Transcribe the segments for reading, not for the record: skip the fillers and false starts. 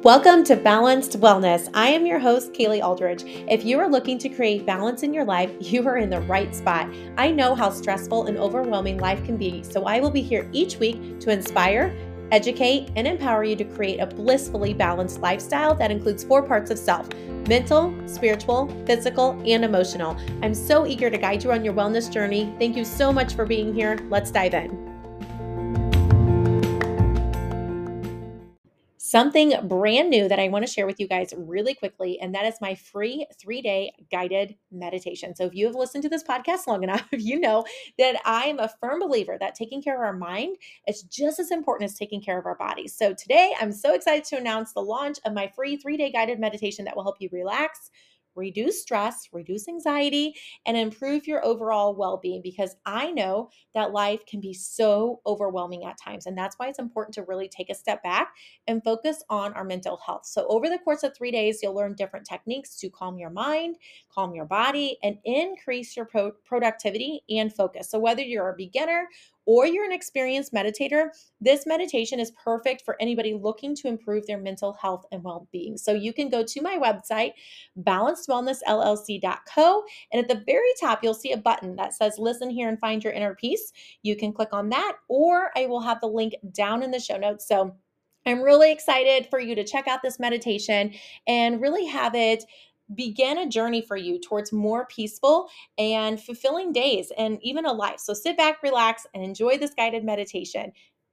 Welcome to Balanced Wellness. I am your host, Kaylee Aldridge. If you are looking to create balance in your life, you are in the right spot. I know how stressful and overwhelming life can be, so I will be here each week to inspire, educate, and empower you to create a blissfully balanced lifestyle that includes 4 parts of self: mental, spiritual, physical, and emotional. I'm so eager to guide you on your wellness journey. Thank you so much for being here. Let's dive in. Something brand new that I want to share with you guys really quickly, and that is my free 3-day guided meditation. So, if you have listened to this podcast long enough, you know that I am a firm believer that taking care of our mind is just as important as taking care of our bodies. So, today I'm so excited to announce the launch of my free 3-day guided meditation that will help you relax, reduce stress, reduce anxiety, and improve your overall well being, because I know that life can be so overwhelming at times. And that's why it's important to really take a step back and focus on our mental health. So, over the course of 3 days, you'll learn different techniques to calm your mind, calm your body, and increase your productivity and focus. So, whether you're a beginner or you're an experienced meditator, this meditation is perfect for anybody looking to improve their mental health and well being. So, you can go to my website, balancedwellnessllc.co, and at the very top, you'll see a button that says Listen Here and Find Your Inner Peace. You can click on that, or I will have the link down in the show notes. So, I'm really excited for you to check out this meditation and really have it begin a journey for you towards more peaceful and fulfilling days and even a life. So sit back, relax, and enjoy this guided meditation.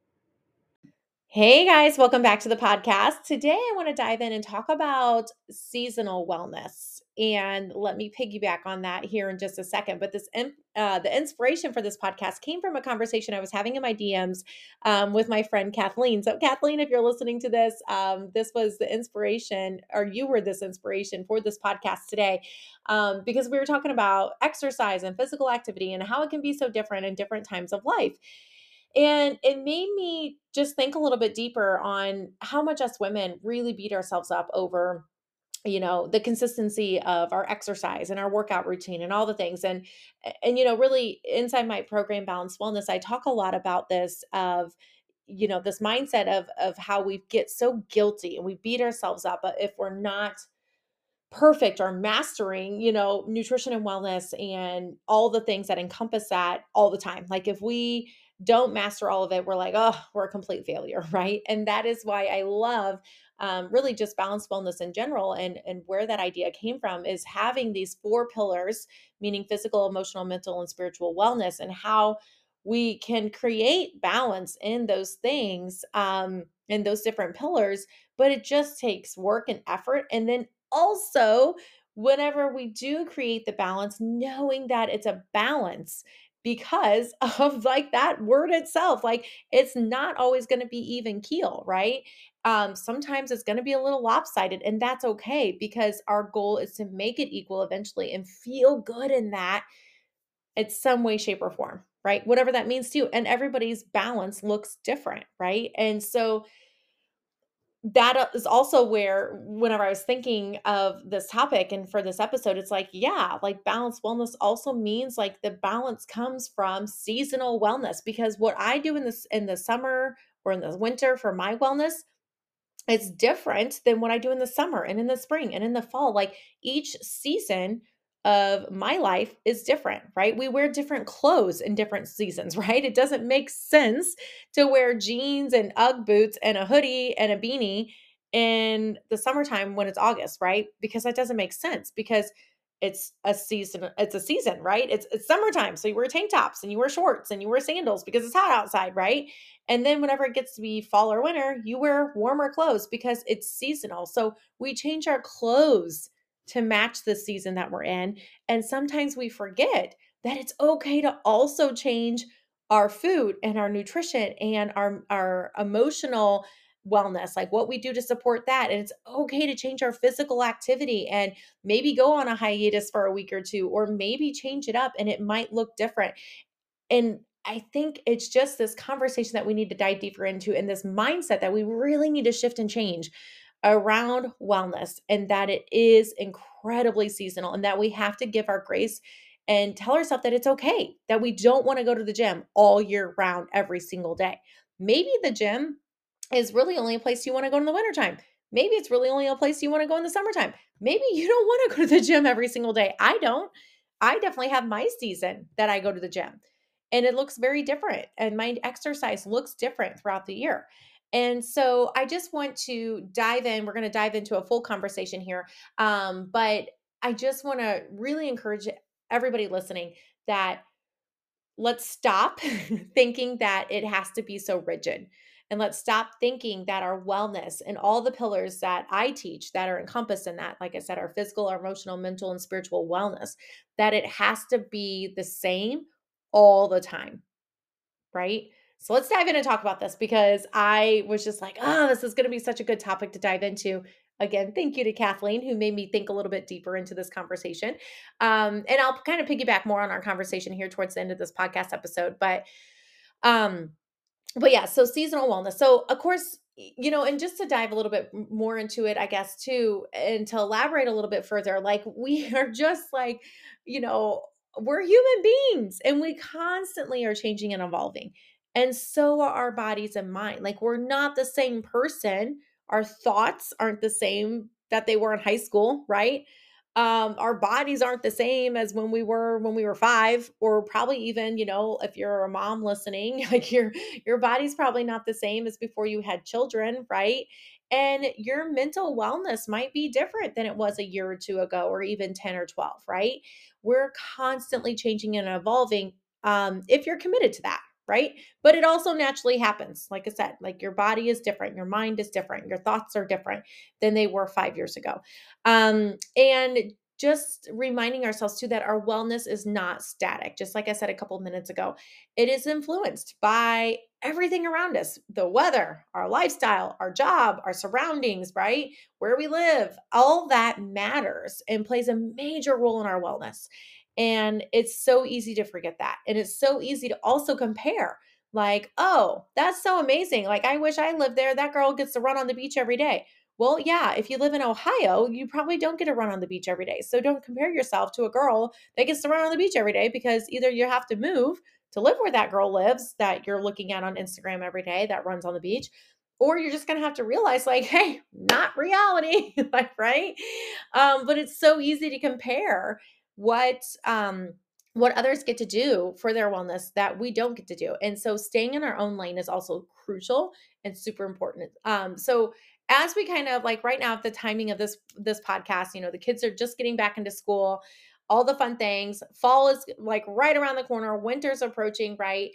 Hey guys, welcome back to the podcast. Today I want to dive in and talk about seasonal wellness. And let me piggyback on that here in just a second. But the inspiration for this podcast came from a conversation I was having in my DMs with my friend Kathleen. So Kathleen, if you're listening to this, this was the inspiration, or you were this inspiration for this podcast today, because we were talking about exercise and physical activity and how it can be so different in different times of life. And it made me just think a little bit deeper on how much us women really beat ourselves up over, the consistency of our exercise and our workout routine and all the things. And really inside my program, Balanced Wellness, I talk a lot about this of, this mindset of how we get so guilty and we beat ourselves up if we're not perfect or mastering, nutrition and wellness and all the things that encompass that all the time. Like if we don't master all of it, we're like, oh, we're a complete failure, right? And that is why I love really just balanced wellness in general. And where that idea came from is having these 4 pillars, meaning physical, emotional, mental, and spiritual wellness, and how we can create balance in those things, in those different pillars. But it just takes work and effort. And then also, whenever we do create the balance, knowing that it's a balance because of like that word itself, like it's not always going to be even keel, right? Sometimes it's going to be a little lopsided, and that's okay, because our goal is to make it equal eventually and feel good in that in some way, shape, or form, right? Whatever that means to you. And everybody's balance looks different, right? And so that is also where, whenever I was thinking of this topic and for this episode, it's like, yeah, like balanced wellness also means like the balance comes from seasonal wellness, because what I do in the summer or in the winter for my wellness, it's different than what I do in the summer and in the spring and in the fall. Like each season of my life is different, right? We wear different clothes in different seasons, right? It doesn't make sense to wear jeans and Ugg boots and a hoodie and a beanie in the summertime when it's August, right? Because that doesn't make sense, because it's a season, right? It's summertime. So you wear tank tops and you wear shorts and you wear sandals because it's hot outside, right? And then whenever it gets to be fall or winter, you wear warmer clothes because it's seasonal. So we change our clothes to match the season that we're in. And sometimes we forget that it's okay to also change our food and our nutrition and our emotional wellness, like what we do to support that. And it's okay to change our physical activity and maybe go on a hiatus for a week or two, or maybe change it up and it might look different. And I think it's just this conversation that we need to dive deeper into, and this mindset that we really need to shift and change around wellness, and that it is incredibly seasonal, and that we have to give our grace and tell ourselves that it's okay, that we don't want to go to the gym all year round every single day. Maybe the gym is really only a place you want to go in the wintertime. Maybe it's really only a place you want to go in the summertime. Maybe you don't want to go to the gym every single day. I don't. I definitely have my season that I go to the gym, and it looks very different. And my exercise looks different throughout the year. And so I just want to dive in. We're going to dive into a full conversation here. But I just want to really encourage everybody listening that let's stop thinking that it has to be so rigid. And let's stop thinking that our wellness and all the pillars that I teach that are encompassed in that, like I said, our physical, our emotional, mental, and spiritual wellness, that it has to be the same all the time, right? So let's dive in and talk about this because I was just like, oh, this is going to be such a good topic to dive into. Again, thank you to Kathleen, who made me think a little bit deeper into this conversation. And I'll kind of piggyback more on our conversation here towards the end of this podcast episode. Um, but yeah, so seasonal wellness. So of course, and just to dive a little bit more into it, I guess too, and to elaborate a little bit further, like we are just like, you know, we're human beings and we constantly are changing and evolving. And so are our bodies and mind. Like we're not the same person. Our thoughts aren't the same that they were in high school, right? Our bodies aren't the same as when we were 5, or probably even, if you're a mom listening, like your body's probably not the same as before you had children, right? And your mental wellness might be different than it was a year or two ago, or even 10 or 12, right? We're constantly changing and evolving, if you're committed to that, right? But it also naturally happens. Like I said, like your body is different, your mind is different, your thoughts are different than they were 5 years ago. And just reminding ourselves too that our wellness is not static. Just like I said a couple of minutes ago, it is influenced by everything around us, the weather, our lifestyle, our job, our surroundings, right? Where we live, all that matters and plays a major role in our wellness. And it's so easy to forget that. And it's so easy to also compare. Like, oh, that's so amazing. Like, I wish I lived there. That girl gets to run on the beach every day. Well, yeah, if you live in Ohio, you probably don't get to run on the beach every day. So don't compare yourself to a girl that gets to run on the beach every day, because either you have to move to live where that girl lives that you're looking at on Instagram every day that runs on the beach, or you're just going to have to realize, like, hey, not reality, like, right? But it's so easy to compare what what others get to do for their wellness that we don't get to do. And so staying in our own lane is also crucial and super important. So as we kind of like right now at the timing of this podcast, the kids are just getting back into school, all the fun things. Fall is like right around the corner, winter's approaching, right?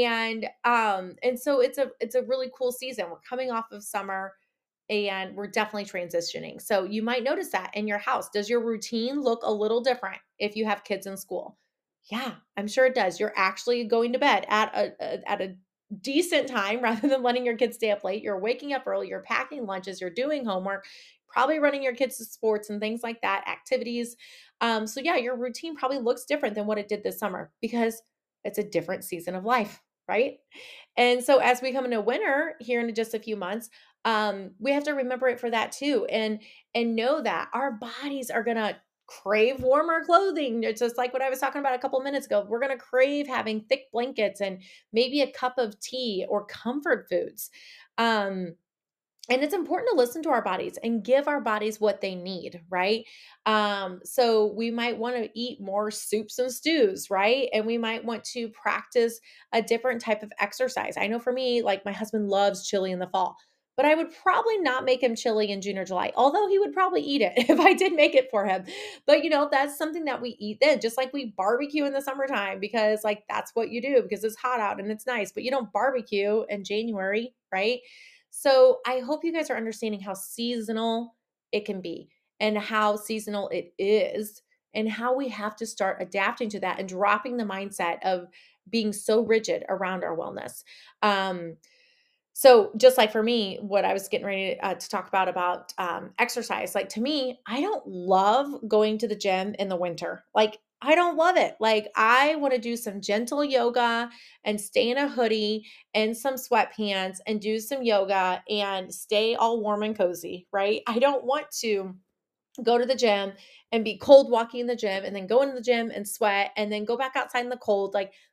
And so it's a really cool season. We're coming off of summer and we're definitely transitioning. So you might notice that in your house. Does your routine look a little different if you have kids in school? Yeah, I'm sure it does. You're actually going to bed at a decent time rather than letting your kids stay up late. You're waking up early, you're packing lunches, you're doing homework, probably running your kids to sports and things like that, activities. So yeah, your routine probably looks different than what it did this summer because it's a different season of life, right? And so as we come into winter here in just a few months, we have to remember it for that too, and know that our bodies are gonna crave warmer clothing. It's just like what I was talking about a couple minutes ago. We're gonna crave having thick blankets and maybe a cup of tea or comfort foods. Um, and it's important to listen to our bodies and give our bodies what they need, right? So we might want to eat more soups and stews, right? And we might want to practice a different type of exercise. I know for me, like my husband loves chili in the fall, but I would probably not make him chili in June or July, although he would probably eat it if I did make it for him. But that's something that we eat then, just like we barbecue in the summertime because like that's what you do because it's hot out and it's nice, but you don't barbecue in January, right? So I hope you guys are understanding how seasonal it can be and how seasonal it is, and how we have to start adapting to that and dropping the mindset of being so rigid around our wellness. Um, so just like for me, what I was getting ready to talk about exercise, like to me, I don't love going to the gym in the winter. Like I don't love it. Like I want to do some gentle yoga and stay in a hoodie and some sweatpants and do some yoga and stay all warm and cozy, right? I don't want to go to the gym and be cold walking in the gym and then go into the gym and sweat and then go back outside in the cold. Like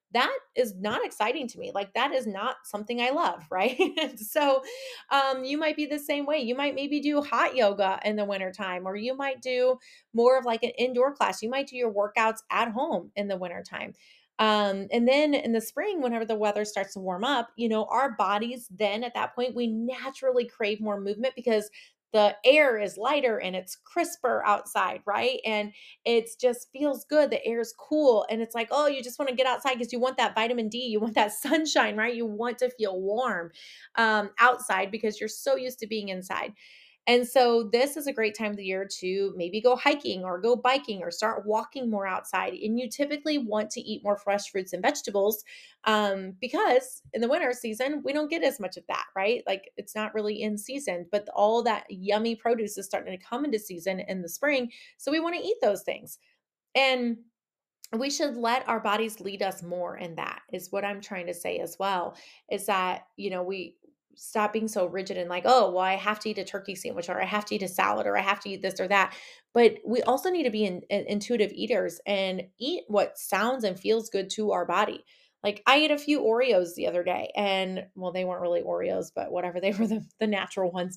that is not exciting to me. Like that is not something I love, right? So you might be the same way. You might maybe do hot yoga in the wintertime, or you might do more of like an indoor class. You might do your workouts at home in the wintertime. And then in the spring, whenever the weather starts to warm up, our bodies then at that point, we naturally crave more movement because the air is lighter and it's crisper outside, right? And it's just feels good. The air is cool. And it's like, oh, you just want to get outside because you want that vitamin D. You want that sunshine, right? You want to feel warm outside because you're so used to being inside. And so this is a great time of the year to maybe go hiking or go biking or start walking more outside. And you typically want to eat more fresh fruits and vegetables because in the winter season, we don't get as much of that, right? Like it's not really in season, but all that yummy produce is starting to come into season in the spring. So we want to eat those things. And we should let our bodies lead us more in that is what I'm trying to say as well is that we stop being so rigid and like, oh well, I have to eat a turkey sandwich or I have to eat a salad or I have to eat this or that. But we also need to be intuitive eaters and eat what sounds and feels good to our body. Like I ate a few Oreos the other day, and well, they weren't really Oreos, but whatever, they were the natural ones.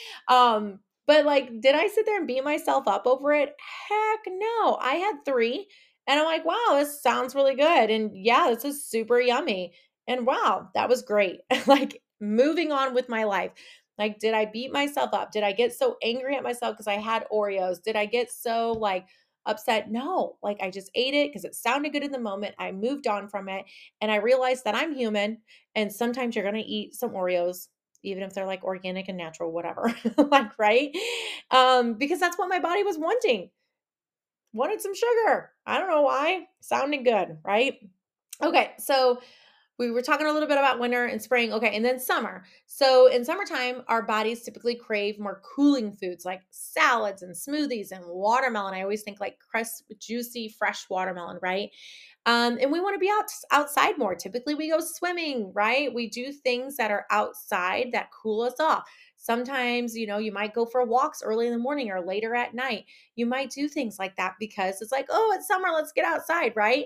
But like, did I sit there and beat myself up over it? Heck no. I had three and I'm like, wow, this sounds really good. And yeah, this is super yummy. And wow, that was great. Like moving on with my life. Like, did I beat myself up? Did I get so angry at myself because I had Oreos? Did I get so like upset? No, like I just ate it because it sounded good in the moment. I moved on from it and I realized that I'm human. And sometimes you're going to eat some Oreos, even if they're like organic and natural, whatever. Like, right. Because that's what my body was wanted some sugar. I don't know why. Sounded good, right? Okay, so we were talking a little bit about winter and spring. Okay, and then summer. So in summertime, our bodies typically crave more cooling foods like salads and smoothies and watermelon. I always think like crisp, juicy, fresh watermelon, right? And we want to be outside more. Typically, we go swimming, right? We do things that are outside that cool us off. Sometimes, you might go for walks early in the morning or later at night. You might do things like that because it's like, oh, it's summer, let's get outside, right?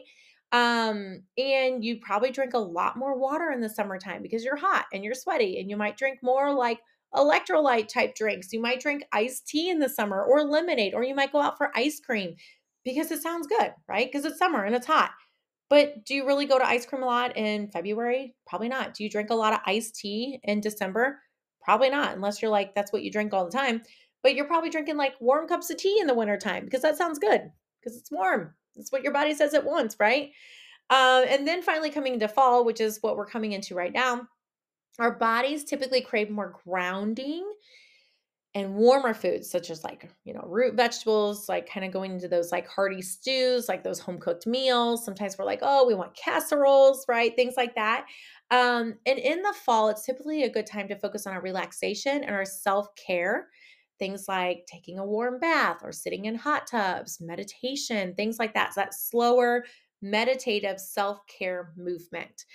And you probably drink a lot more water in the summertime because you're hot and you're sweaty, and you might drink more like electrolyte type drinks. You might drink iced tea in the summer or lemonade, or you might go out for ice cream because it sounds good, right? Because it's summer and it's hot. But do you really go to ice cream a lot in February? Probably not. Do you drink a lot of iced tea in December? Probably not, unless you're like, that's what you drink all the time. But you're probably drinking like warm cups of tea in the wintertime because that sounds good because it's warm. That's what your body says it wants, right? And then finally coming into fall, which is what we're coming into right now, our bodies typically crave more grounding and warmer foods such as like root vegetables, like kind of going into those like hearty stews, like those home cooked meals. Sometimes we're like, oh, we want casseroles, right? Things like that. And in the fall, it's typically a good time to focus on our relaxation and our self-care. Things like taking a warm bath or sitting in hot tubs, meditation, things like that. So that slower meditative self-care movement.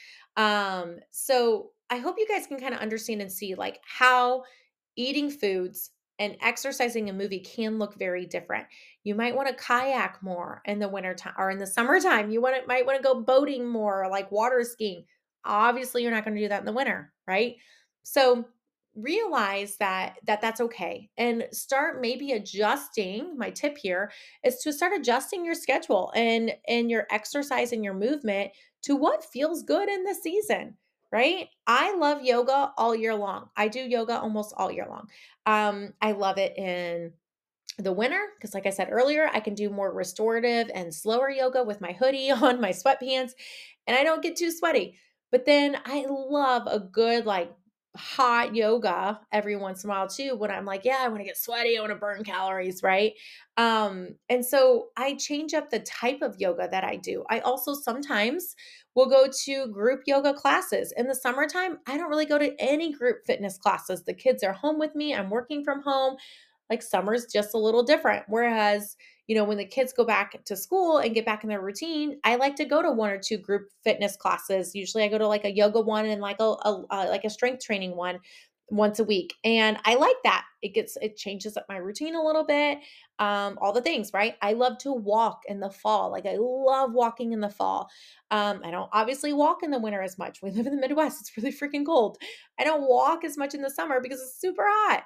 So I hope you guys can kind of understand and see like how eating foods and exercising and movie can look very different. You might want to kayak more in the wintertime or in the summertime. Might want to go boating more or like water skiing. Obviously, you're not going to do that in the winter, right? So realize that's okay and start maybe adjusting. My tip here is to start adjusting your schedule and your exercise and your movement to what feels good in the season, right? I love yoga all year long. I do yoga almost all year long. I love it in the winter because like I said earlier, I can do more restorative and slower yoga with my hoodie on, my sweatpants, and I don't get too sweaty. But then I love a good like hot yoga every once in a while too when I'm like, yeah, I want to get sweaty, I want to burn calories, right? And so I change up the type of yoga that I do. I also sometimes will go to group yoga classes. In the summertime, I don't really go to any group fitness classes. The kids are home with me, I'm working from home. Like summer's just a little different. Whereas, when the kids go back to school and get back in their routine, I like to go to one or two group fitness classes. Usually I go to like a yoga one and like a strength training one. once a week. And I like that. It changes up my routine a little bit. All the things, right? I love to walk in the fall. Like I love walking in the fall. I don't obviously walk in the winter as much. We live in the Midwest. It's really freaking cold. I don't walk as much in the summer because it's super hot.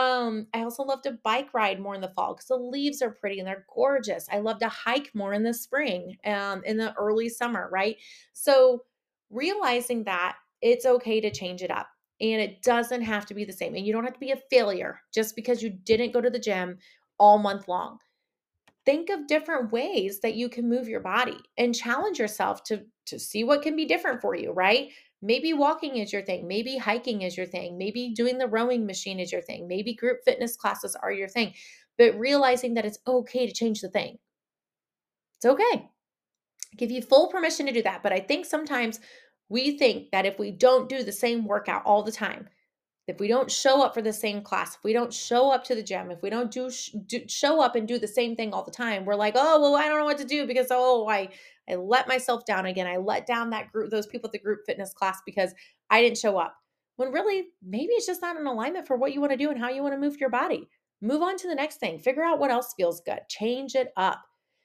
I also love to bike ride more in the fall because the leaves are pretty and they're gorgeous. I love to hike more in the spring, in the early summer, right? So realizing that it's okay to change it up and it doesn't have to be the same. And you don't have to be a failure just because you didn't go to the gym all month long. Think of different ways that you can move your body and challenge yourself to see what can be different for you, right? Maybe walking is your thing, maybe hiking is your thing, maybe doing the rowing machine is your thing, maybe group fitness classes are your thing. But realizing that it's okay to change the thing. It's okay. Give you full permission to do that. But I think sometimes we think that if we don't do the same workout all the time, if we don't show up for the same class, if we don't show up to the gym, if we don't show up and do the same thing all the time, we're like, oh well, I don't know what to do because I let myself down again. I let down that group, those people at the group fitness class because I didn't show up. When really, maybe it's just not in alignment for what you want to do and how you want to move your body. Move on to the next thing. Figure out what else feels good. Change it up.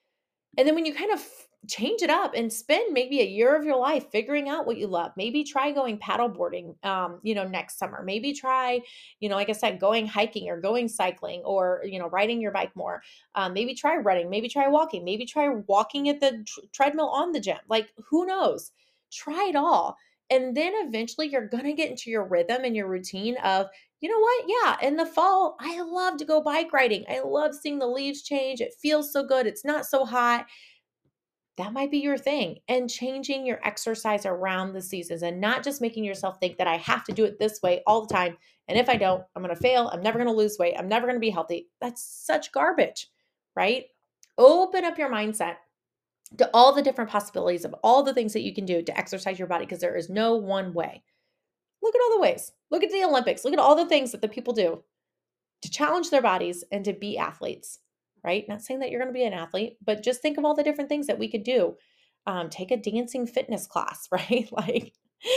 And then when you kind of change it up and spend maybe a year of your life figuring out what you love, maybe try going paddle boarding, next summer. Maybe try, like I said, going hiking or going cycling or, riding your bike more. Maybe try running, maybe try walking, maybe try walking at the treadmill on the gym. Like, who knows? Try it all. And then eventually you're going to get into your rhythm and your routine of, you know what? Yeah, in the fall, I love to go bike riding. I love seeing the leaves change. It feels so good. It's not so hot. That might be your thing. And changing your exercise around the seasons and not just making yourself think that I have to do it this way all the time. And if I don't, I'm going to fail. I'm never going to lose weight. I'm never going to be healthy. That's such garbage, right? Open up your mindset to all the different possibilities of all the things that you can do to exercise your body because there is no one way. Look at all the ways. Look at the Olympics. Look at all the things that the people do to challenge their bodies and to be athletes, right? Not saying that you're going to be an athlete, but just think of all the different things that we could do. Take a dancing fitness class, right? Like,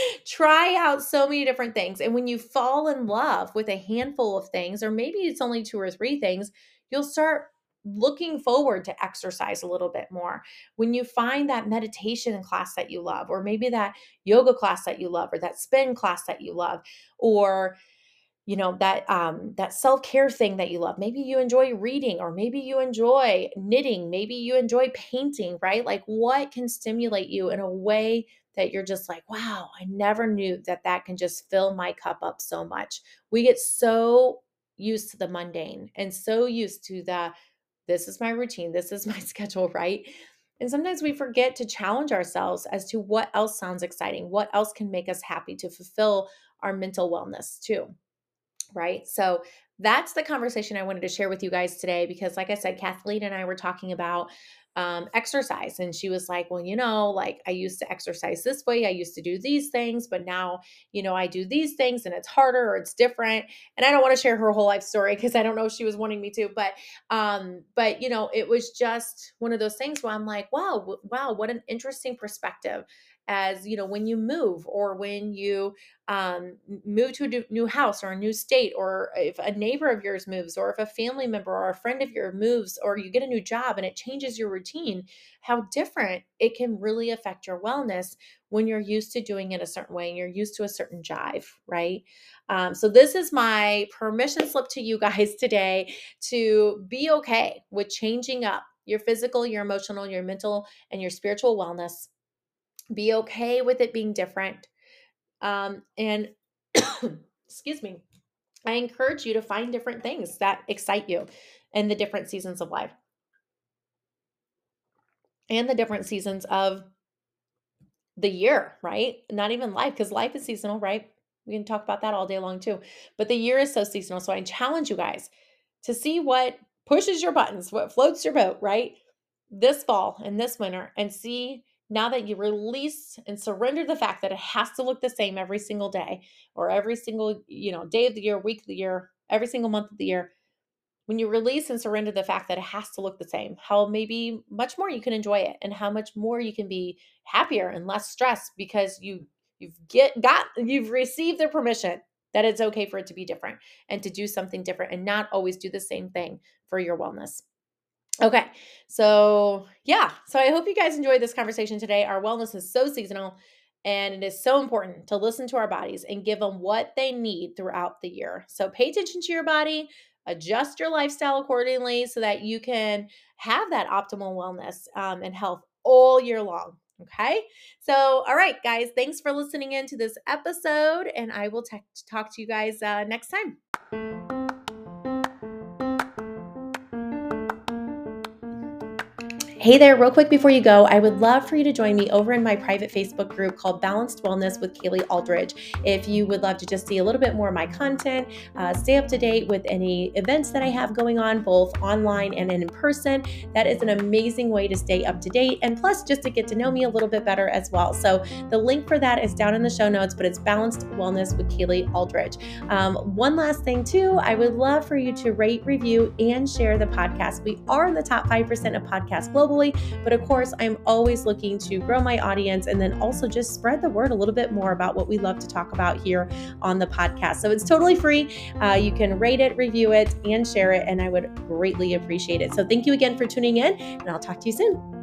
try out so many different things. And when you fall in love with a handful of things, or maybe it's only two or three things, you'll start looking forward to exercise a little bit more. When you find that meditation class that you love, or maybe that yoga class that you love, or that spin class that you love, or that self-care thing that you love. Maybe you enjoy reading, or maybe you enjoy knitting, maybe you enjoy painting, right? Like, what can stimulate you in a way that you're just like, wow, I never knew that that can just fill my cup up so much. We get so used to the mundane and so used to this is my routine, this is my schedule, right? And sometimes we forget to challenge ourselves as to what else sounds exciting, what else can make us happy to fulfill our mental wellness too, right? So that's the conversation I wanted to share with you guys today because, like I said, Kathleen and I were talking about exercise, and she was like, well, like I used to exercise this way. I used to do these things, but now, I do these things and it's harder or it's different. And I don't want to share her whole life story because I don't know if she was wanting me to, but it was just one of those things where I'm like, wow, what an interesting perspective. As when you move, or when you move to a new house or a new state, or if a neighbor of yours moves, or if a family member or a friend of yours moves, or you get a new job and it changes your routine, how different it can really affect your wellness when you're used to doing it a certain way and you're used to a certain jive, right? So this is my permission slip to you guys today to be okay with changing up your physical, your emotional, your mental, and your spiritual wellness. Be okay with it being different. And excuse me, I encourage you to find different things that excite you in the different seasons of life and the different seasons of the year, right? Not even life, because life is seasonal, right? We can talk about that all day long too. But the year is so seasonal. So I challenge you guys to see what pushes your buttons, what floats your boat, right? This fall and this winter, and see, now that you release and surrender the fact that it has to look the same every single day, or every single, day of the year, week of the year, every single month of the year. When you release and surrender the fact that it has to look the same, how maybe much more you can enjoy it, and how much more you can be happier and less stressed because you've received the permission. that it's okay for it to be different and to do something different and not always do the same thing for your wellness. Okay. So, yeah. So I hope you guys enjoyed this conversation today. Our wellness is so seasonal and it is so important to listen to our bodies and give them what they need throughout the year. So pay attention to your body, adjust your lifestyle accordingly so that you can have that optimal wellness and health all year long. Okay. So, all right, guys, thanks for listening in to this episode, and I will talk to you guys next time. Hey there, real quick before you go, I would love for you to join me over in my private Facebook group called Balanced Wellness with Kaylee Aldridge. If you would love to just see a little bit more of my content, stay up to date with any events that I have going on, both online and in person, that is an amazing way to stay up to date, and plus just to get to know me a little bit better as well. So the link for that is down in the show notes, but it's Balanced Wellness with Kaylee Aldridge. One last thing too, I would love for you to rate, review, and share the podcast. We are in the top 5% of podcasts globally, but of course, I'm always looking to grow my audience and then also just spread the word a little bit more about what we love to talk about here on the podcast. So it's totally free. You can rate it, review it, and share it, and I would greatly appreciate it. So thank you again for tuning in, and I'll talk to you soon.